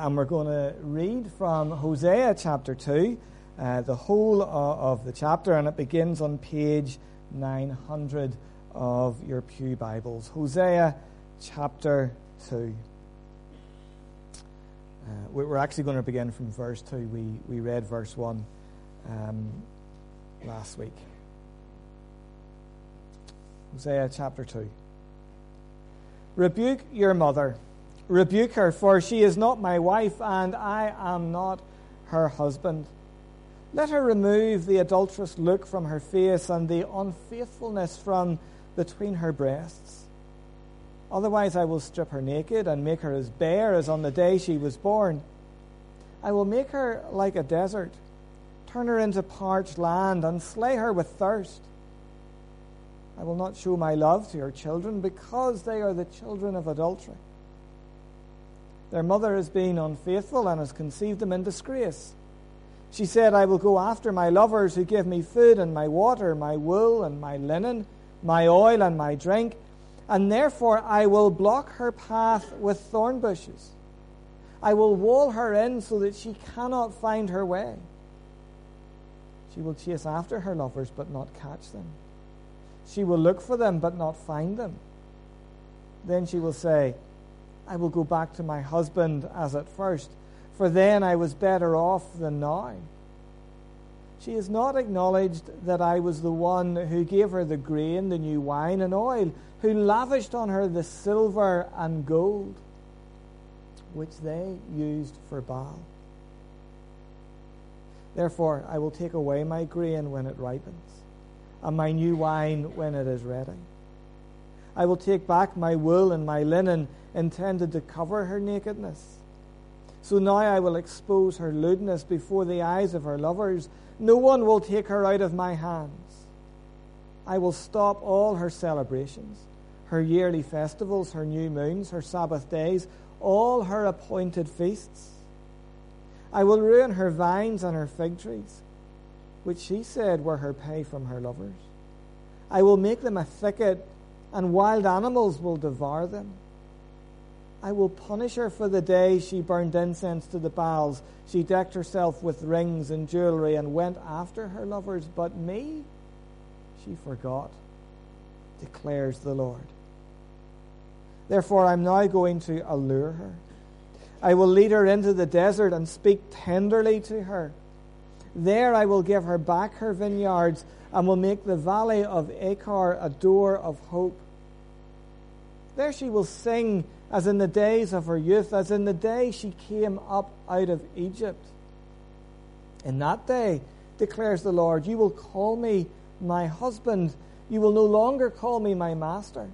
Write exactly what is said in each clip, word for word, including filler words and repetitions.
and we're going to read from Hosea chapter two, uh, the whole of, of the chapter, and it begins on page nine hundred of your pew Bibles. Hosea chapter two. Uh, we're actually going to begin from verse two. We, we read verse one um, last week. Hosea chapter two. Rebuke your mother. Rebuke her, for she is not my wife, and I am not her husband. Let her remove the adulterous look from her face and the unfaithfulness from between her breasts. Otherwise I will strip her naked and make her as bare as on the day she was born. I will make her like a desert, turn her into parched land, and slay her with thirst. I will not show my love to her children, because they are the children of adultery. Their mother has been unfaithful and has conceived them in disgrace. She said, I will go after my lovers who give me food and my water, my wool and my linen, my oil and my drink, and therefore I will block her path with thorn bushes. I will wall her in so that she cannot find her way. She will chase after her lovers but not catch them. She will look for them but not find them. Then she will say, I will go back to my husband as at first, for then I was better off than now. She has not acknowledged that I was the one who gave her the grain, the new wine and oil, who lavished on her the silver and gold, which they used for Baal. Therefore I will take away my grain when it ripens, and my new wine when it is ready. I will take back my wool and my linen intended to cover her nakedness. So now I will expose her lewdness before the eyes of her lovers. No one will take her out of my hands. I will stop all her celebrations, her yearly festivals, her new moons, her Sabbath days, all her appointed feasts. I will ruin her vines and her fig trees, which she said were her pay from her lovers. I will make them a thicket, and wild animals will devour them. I will punish her for the day she burned incense to the Baals. She decked herself with rings and jewelry and went after her lovers, but me she forgot, declares the Lord. Therefore I'm now going to allure her. I will lead her into the desert and speak tenderly to her. There I will give her back her vineyards and will make the valley of Achor a door of hope. There she will sing as in the days of her youth, as in the day she came up out of Egypt. In that day, declares the Lord, you will call me my husband. You will no longer call me my master.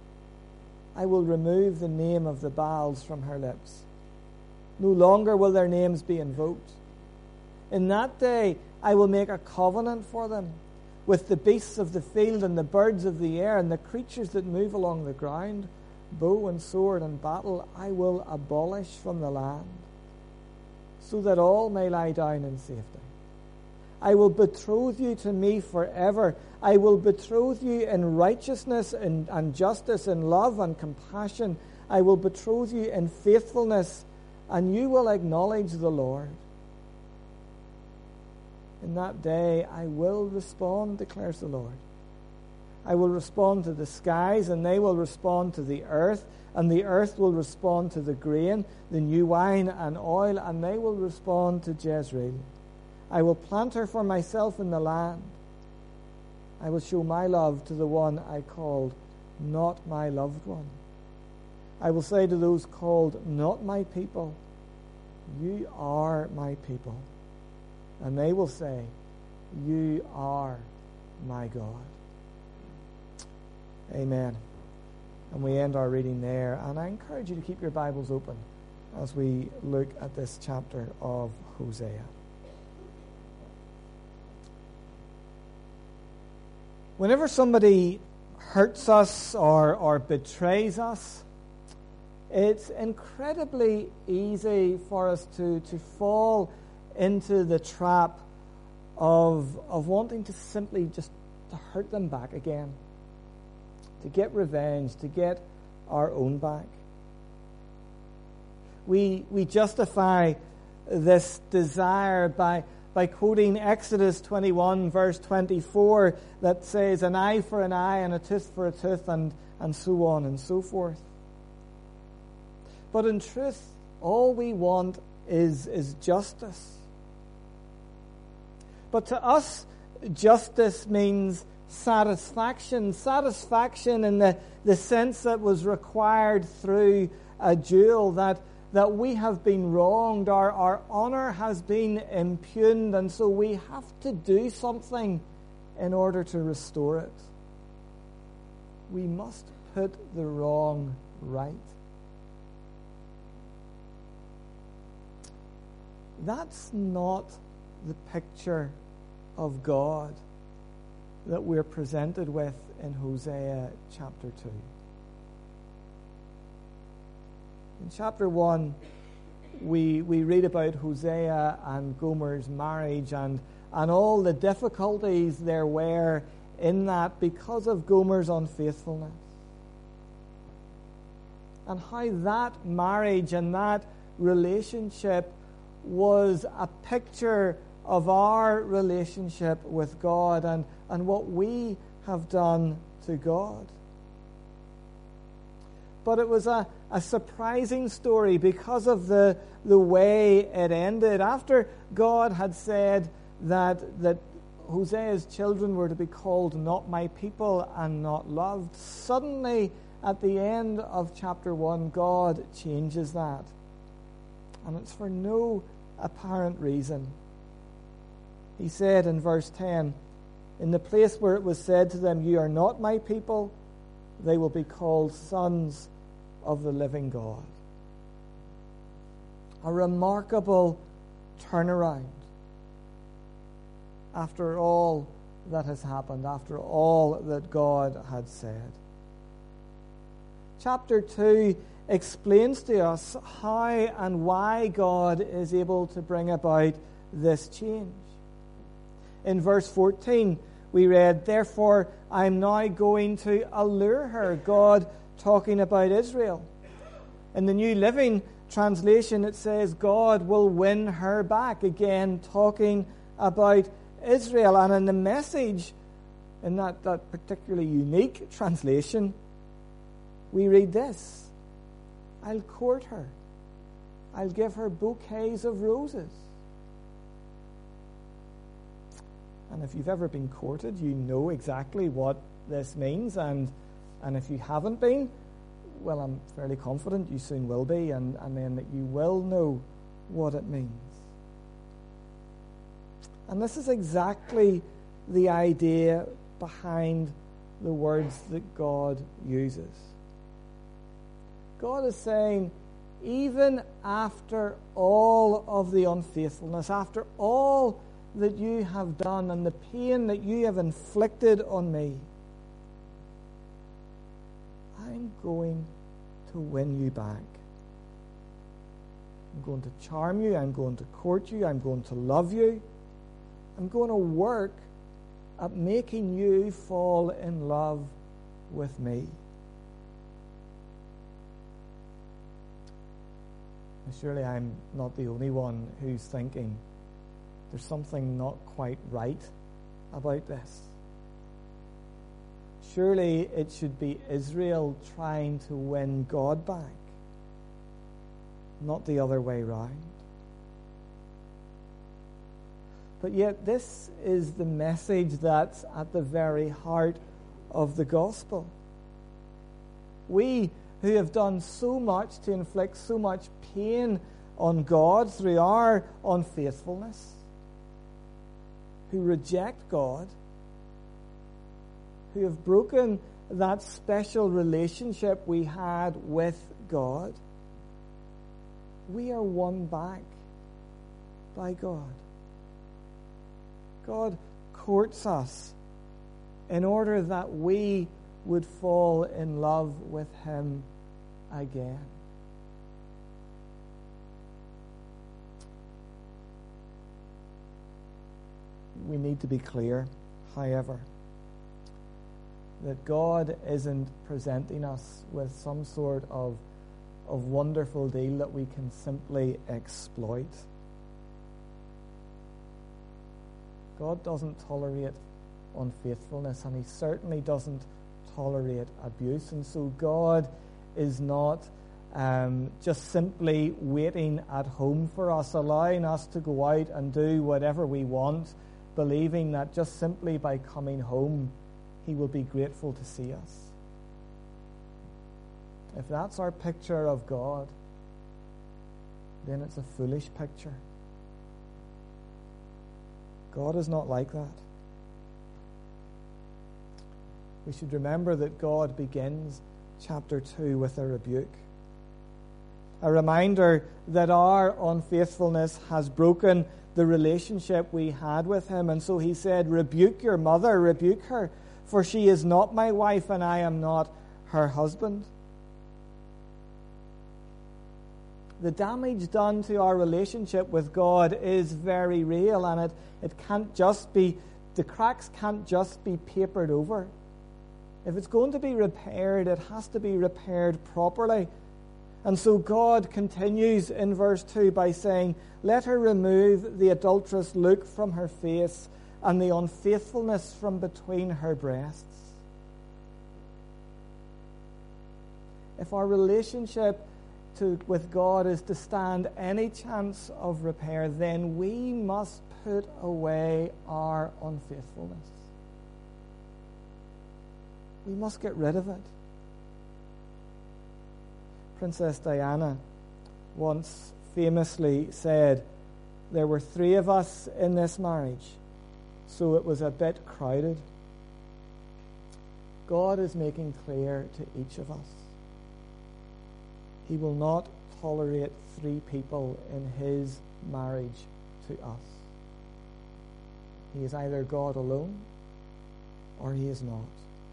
I will remove the name of the Baals from her lips. No longer will their names be invoked. In that day, I will make a covenant for them with the beasts of the field and the birds of the air and the creatures that move along the ground. Bow and sword and battle I will abolish from the land, so that all may lie down in safety. I will betroth you to me forever. I will betroth you in righteousness and, and justice, in love and compassion. I will betroth you in faithfulness, and you will acknowledge the Lord. In that day I will respond, declares the Lord. I will respond to the skies, and they will respond to the earth, and the earth will respond to the grain, the new wine and oil, and they will respond to Jezreel. I will plant her for myself in the land. I will show my love to the one I called not my loved one. I will say to those called not my people, you are my people. And they will say, you are my God. Amen. And we end our reading there. And I encourage you to keep your Bibles open as we look at this chapter of Hosea. Whenever somebody hurts us or, or betrays us, it's incredibly easy for us to, to fall into the trap of, of wanting to simply just to hurt them back again, to get revenge, to get our own back. we, we justify this desire by, by quoting Exodus twenty-one, verse twenty-four, that says, an eye for an eye and a tooth for a tooth, and, and so on and so forth. But in truth, all we want is, is justice. But to us, justice means satisfaction. Satisfaction in the, the sense that was required through a duel, that, that we have been wronged, our, our honor has been impugned, and so we have to do something in order to restore it. We must put the wrong right. That's not the picture of God that we're presented with in Hosea chapter two. In chapter one, we we read about Hosea and Gomer's marriage and, and all the difficulties there were in that because of Gomer's unfaithfulness. And how that marriage and that relationship was a picture of our relationship with God and, and what we have done to God. But it was a, a surprising story because of the, the way it ended. After God had said that, that Hosea's children were to be called not my people and not loved, suddenly at the end of chapter one, God changes that. And it's for no apparent reason. He said in verse ten, in the place where it was said to them, you are not my people, they will be called sons of the living God. A remarkable turnaround after all that has happened, after all that God had said. Chapter two explains to us how and why God is able to bring about this change. In verse fourteen, we read, therefore I'm now going to allure her, God talking about Israel. In the New Living Translation, it says, God will win her back, again talking about Israel. And in the Message, in that, that particularly unique translation, we read this, I'll court her. I'll give her bouquets of roses. And if you've ever been courted, you know exactly what this means. And and if you haven't been, well, I'm fairly confident you soon will be, and, and then that you will know what it means. And this is exactly the idea behind the words that God uses. God is saying, even after all of the unfaithfulness, after all that you have done and the pain that you have inflicted on me, I'm going to win you back. I'm going to charm you. I'm going to court you. I'm going to love you. I'm going to work at making you fall in love with me. And surely I'm not the only one who's thinking there's something not quite right about this. Surely it should be Israel trying to win God back, not the other way round. But yet this is the message that's at the very heart of the gospel. We who have done so much to inflict so much pain on God through our unfaithfulness, who reject God, who have broken that special relationship we had with God, we are won back by God. God courts us in order that we would fall in love with Him again. We need to be clear, however, that God isn't presenting us with some sort of of wonderful deal that we can simply exploit. God doesn't tolerate unfaithfulness, and he certainly doesn't tolerate abuse. And so God is not um, just simply waiting at home for us, allowing us to go out and do whatever we want, believing that just simply by coming home, he will be grateful to see us. If that's our picture of God, then it's a foolish picture. God is not like that. We should remember that God begins chapter two with a rebuke. A reminder that our unfaithfulness has broken the relationship we had with him. And so he said, rebuke your mother, rebuke her, for she is not my wife and I am not her husband. The damage done to our relationship with God is very real, and it, it can't just be, the cracks can't just be papered over. If it's going to be repaired, it has to be repaired properly. And so God continues in verse two by saying, let her remove the adulterous look from her face and the unfaithfulness from between her breasts. If our relationship to, with God is to stand any chance of repair, then we must put away our unfaithfulness. We must get rid of it. Princess Diana once famously said, there were three of us in this marriage, so it was a bit crowded. God is making clear to each of us, he will not tolerate three people in his marriage to us. He is either God alone or he is not.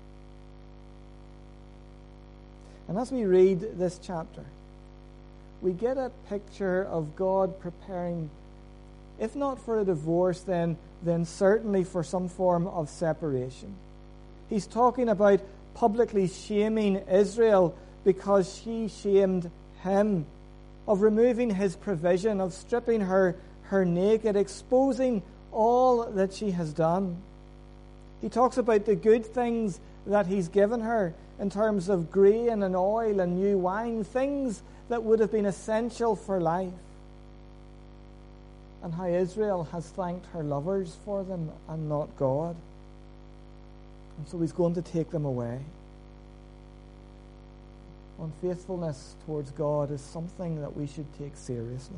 And as we read this chapter, we get a picture of God preparing, if not for a divorce, then, then certainly for some form of separation. He's talking about publicly shaming Israel because she shamed him, of removing his provision, of stripping her, her naked, exposing all that she has done. He talks about the good things that he's given her in terms of grain and oil and new wine, things that would have been essential for life, and how Israel has thanked her lovers for them and not God. And so he's going to take them away. Unfaithfulness towards God is something that we should take seriously.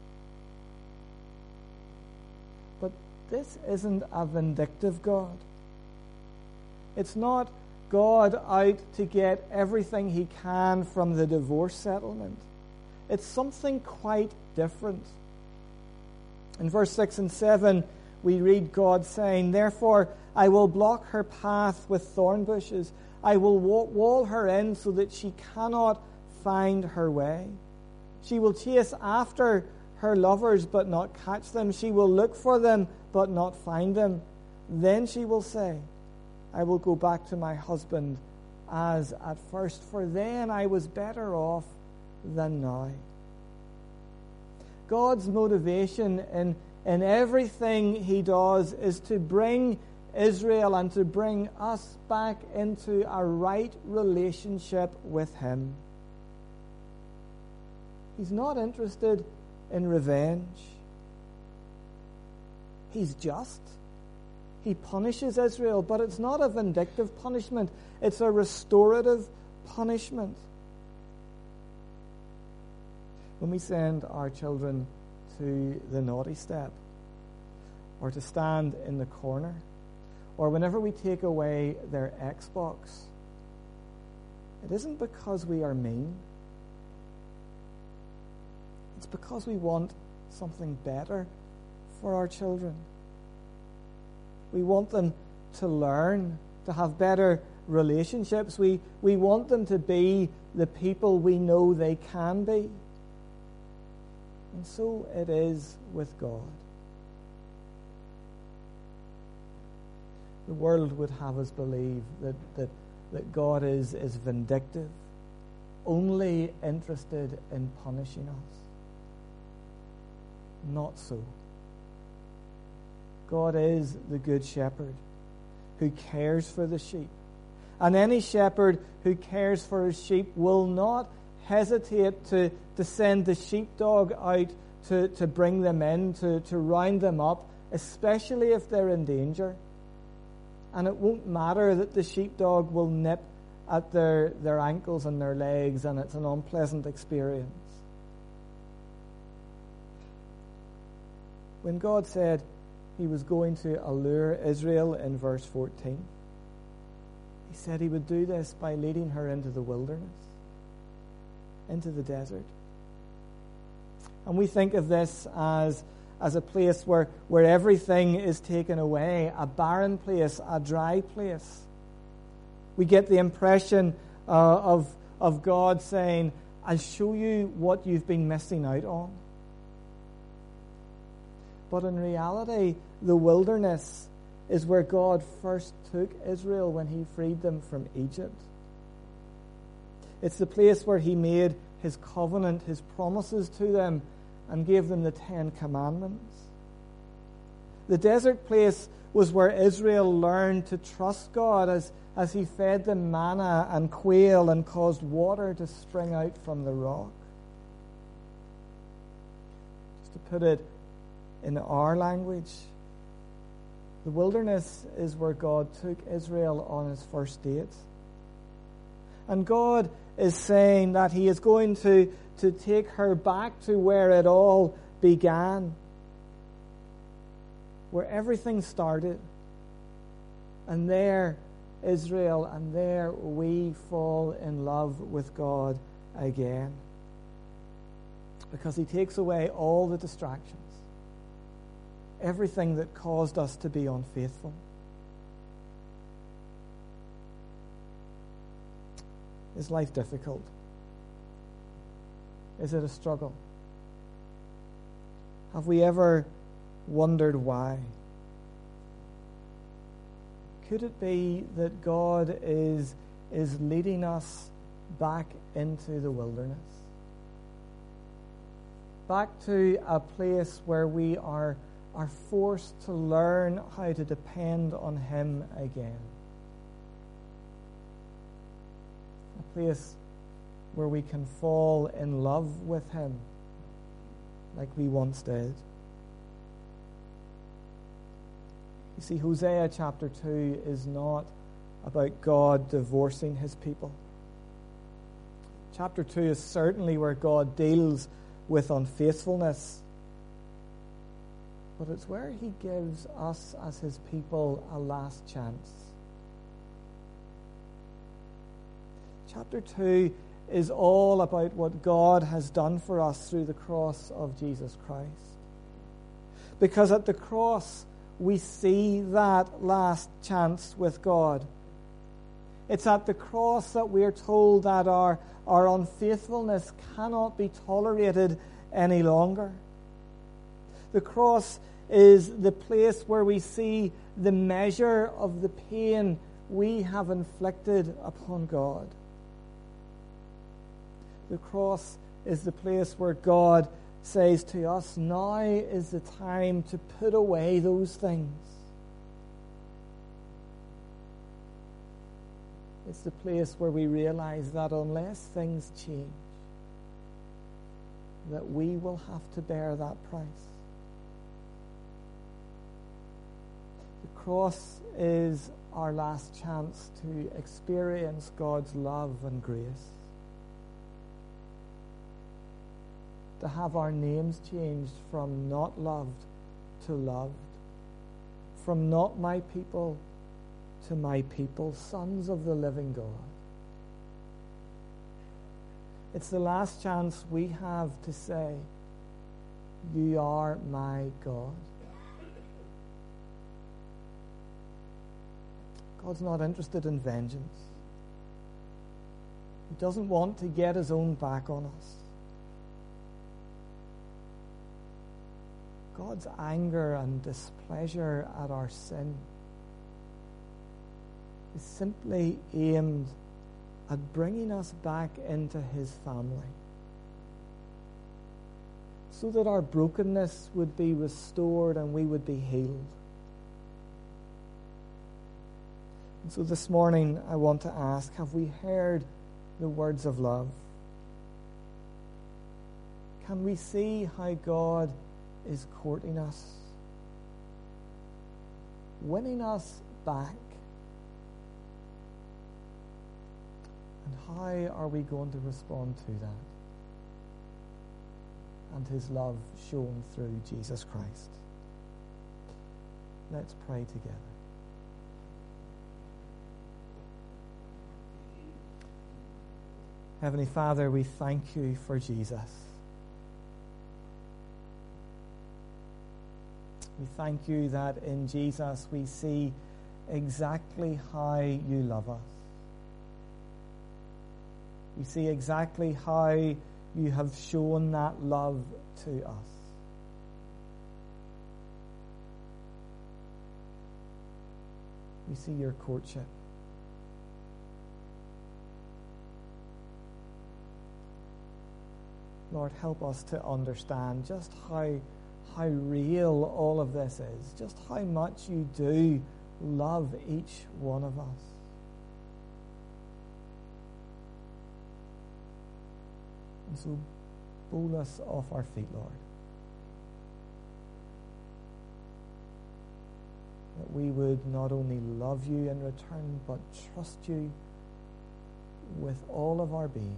But this isn't a vindictive God. It's not God out to get everything he can from the divorce settlement. It's something quite different. In verse six and seven, we read God saying, therefore I will block her path with thorn bushes. I will wall her in so that she cannot find her way. She will chase after her lovers but not catch them. She will look for them but not find them. Then she will say, I will go back to my husband as at first, for then I was better off than now. God's motivation in, in everything he does is to bring Israel and to bring us back into a right relationship with him. He's not interested in revenge. He's just. He punishes Israel, but it's not a vindictive punishment. It's a restorative punishment. When we send our children to the naughty step, or to stand in the corner, or whenever we take away their Xbox, it isn't because we are mean. It's because we want something better for our children. We want them to learn, to have better relationships. We, we want them to be the people we know they can be. And so it is with God. The world would have us believe that, that, that God is, is vindictive, only interested in punishing us. Not so. God is the good shepherd who cares for the sheep. And any shepherd who cares for his sheep will not hesitate to, to send the sheepdog out to, to bring them in, to, to round them up, especially if they're in danger. And it won't matter that the sheepdog will nip at their, their ankles and their legs, and it's an unpleasant experience. When God said he was going to allure Israel in verse fourteen, he said he would do this by leading her into the wilderness, into the desert. And we think of this as, as a place where, where everything is taken away, a barren place, a dry place. We get the impression uh, of, of God saying, I'll show you what you've been missing out on. But in reality, the wilderness is where God first took Israel when he freed them from Egypt. It's the place where he made his covenant, his promises to them, and gave them the Ten Commandments. The desert place was where Israel learned to trust God as, as he fed them manna and quail and caused water to spring out from the rock. Just to put it in our language, the wilderness is where God took Israel on his first date. And God is saying that he is going to, to take her back to where it all began, where everything started. And there, Israel, and there we fall in love with God again. Because he takes away all the distractions, everything that caused us to be unfaithful. Is life difficult? Is it a struggle? Have we ever wondered why? Could it be that God is, is leading us back into the wilderness? Back to a place where we are, are forced to learn how to depend on him again. A place where we can fall in love with him like we once did. You see, Hosea chapter two is not about God divorcing his people. Chapter two is certainly where God deals with unfaithfulness, but it's where he gives us as his people a last chance. Chapter two is all about what God has done for us through the cross of Jesus Christ. Because at the cross, we see that last chance with God. It's at the cross that we are told that our, our unfaithfulness cannot be tolerated any longer. The cross is the place where we see the measure of the pain we have inflicted upon God. The cross is the place where God says to us, now is the time to put away those things. It's the place where we realize that unless things change, that we will have to bear that price. The cross is our last chance to experience God's love and grace. To have our names changed from not loved to loved, from not my people to my people, sons of the living God. It's the last chance we have to say, you are my God. God's not interested in vengeance. He doesn't want to get his own back on us. God's anger and displeasure at our sin is simply aimed at bringing us back into his family, so that our brokenness would be restored and we would be healed. And so this morning I want to ask, have we heard the words of love? Can we see how God is courting us, winning us back? And how are we going to respond to that? And his love shown through Jesus Christ. Let's pray together. Heavenly Father, we thank you for Jesus. We thank you that in Jesus we see exactly how you love us. We see exactly how you have shown that love to us. We see your courtship. Lord, help us to understand just how, how real all of this is, just how much you do love each one of us. And so, bowl us off our feet, Lord. That we would not only love you in return, but trust you with all of our being.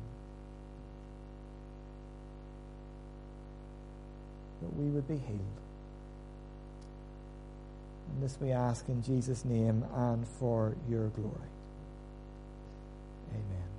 That we would be healed. And this we ask in Jesus' name and for your glory. Amen.